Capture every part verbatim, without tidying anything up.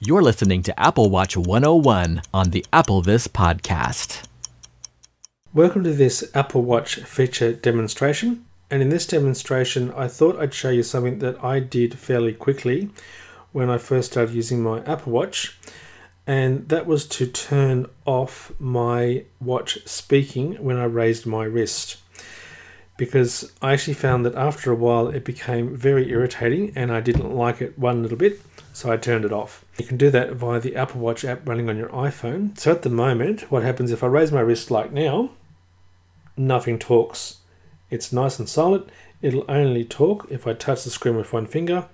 You're listening to Apple Watch one oh one on the AppleVis podcast. Welcome to this Apple Watch feature demonstration. And in this demonstration, I thought I'd show you something that I did fairly quickly when I first started using my Apple Watch. And that was to turn off my watch speaking when I raised my wrist. Because I actually found that after a while it became very irritating and I didn't like it one little bit, so I turned it off. You can do that via the Apple Watch app running on your iPhone. So at the moment, what happens if I raise my wrist like now, nothing talks. It's nice and silent. It'll only talk if I touch the screen with one finger.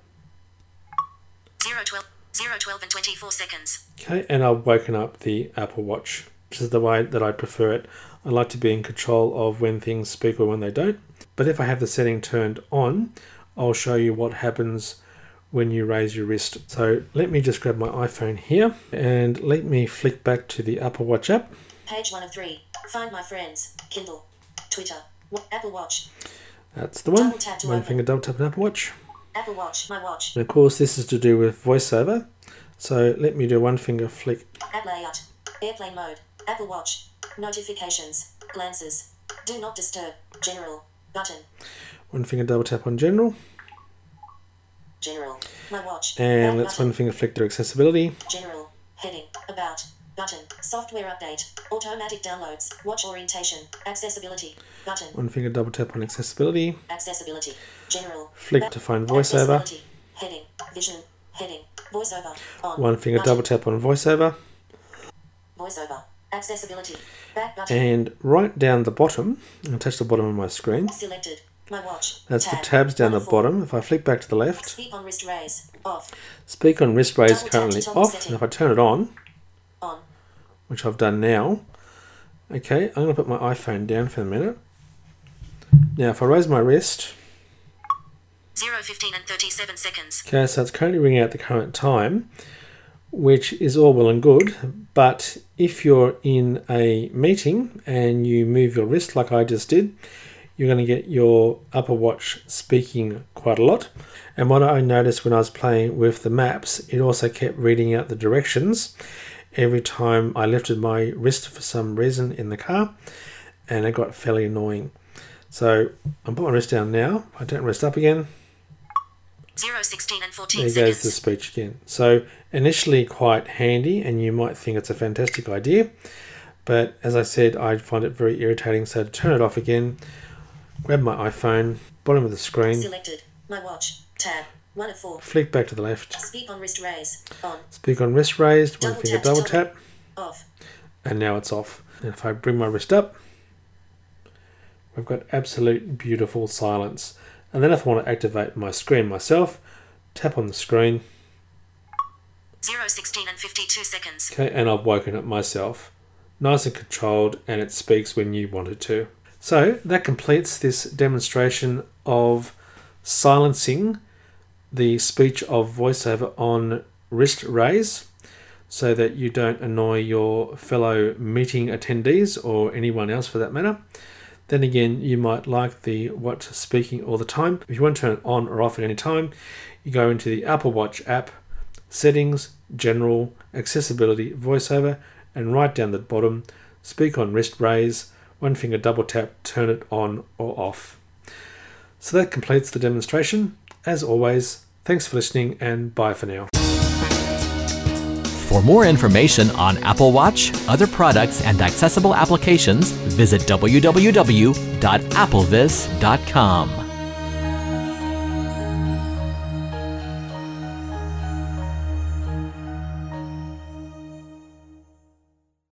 zero twelve, zero twelve and twenty-four seconds. Okay, and I've woken up the Apple Watch, which is the way that I prefer it. I like to be in control of when things speak or when they don't. But if I have the setting turned on, I'll show you what happens when you raise your wrist. So let me just grab my iPhone here and let me flick back to the Apple Watch app. Page one of three. Find my friends. Kindle. Twitter. Apple Watch. That's the one. Double tap to One open. finger double tap on Apple Watch. Apple Watch. My watch. And of course this is to do with VoiceOver. So let me do one finger flick. App layout. Airplane mode. Apple Watch. Notifications. Glances. Do not disturb. General. Button. One finger double tap on General. General. My watch. And Back let's button. one finger flick to Accessibility. General. Heading. About. Button. Software update. Automatic downloads. Watch orientation. Accessibility. Button. One finger double tap on Accessibility. Accessibility. General. Flick Back- to find VoiceOver. Accessibility. Heading. Vision. Heading. VoiceOver. On. One finger Button. double tap on VoiceOver. VoiceOver. Accessibility. Back button. And right down the bottom, I'll touch the bottom of my screen. Selected. My watch. That's the Tab. tabs down One the of four. bottom. If I flick back to the left, Speak on wrist raise. Off. speak on wrist raise Double tap currently to toggle off. setting. And if I turn it on, On. which I've done now, okay, I'm going to put my iPhone down for a minute. Now if I raise my wrist, zero fifteen and thirty-seven seconds. okay, so it's currently ringing out the current time, which is all well and good, but if you're in a meeting and you move your wrist like I just did, you're going to get your Apple Watch speaking quite a lot. And what I noticed when I was playing with the maps, it also kept reading out the directions every time I lifted my wrist for some reason in the car, and it got fairly annoying. So I'm putting my wrist down now. If I don't wrist up again, zero sixteen and fourteen there goes seconds. the speech again. So initially quite handy, and you might think it's a fantastic idea, but as I said, I find it very irritating. So to turn it off again, grab my iPhone, bottom of the screen, Selected. My watch. Tab. One of four. flick back to the left, Speak on wrist raise. On. speak on wrist raised, one Double finger tap to double toggle. tap, Off. and now it's off. And if I bring my wrist up, I've got absolute beautiful silence. And then if I want to activate my screen myself, tap on the screen, zero sixteen and fifty-two seconds. okay, and I've woken up myself. Nice and controlled, and it speaks when you want it to. So that completes this demonstration of silencing the speech of VoiceOver on wrist raise so that you don't annoy your fellow meeting attendees or anyone else for that matter. Then again, you might like the watch speaking all the time. If you want to turn it on or off at any time, you go into the Apple Watch app, Settings, General, Accessibility, VoiceOver, and right down the bottom, speak on wrist raise, one finger double tap, turn it on or off. So that completes the demonstration. As always, thanks for listening and bye for now. For more information on Apple Watch, other products, and accessible applications, visit w w w dot applevis dot com.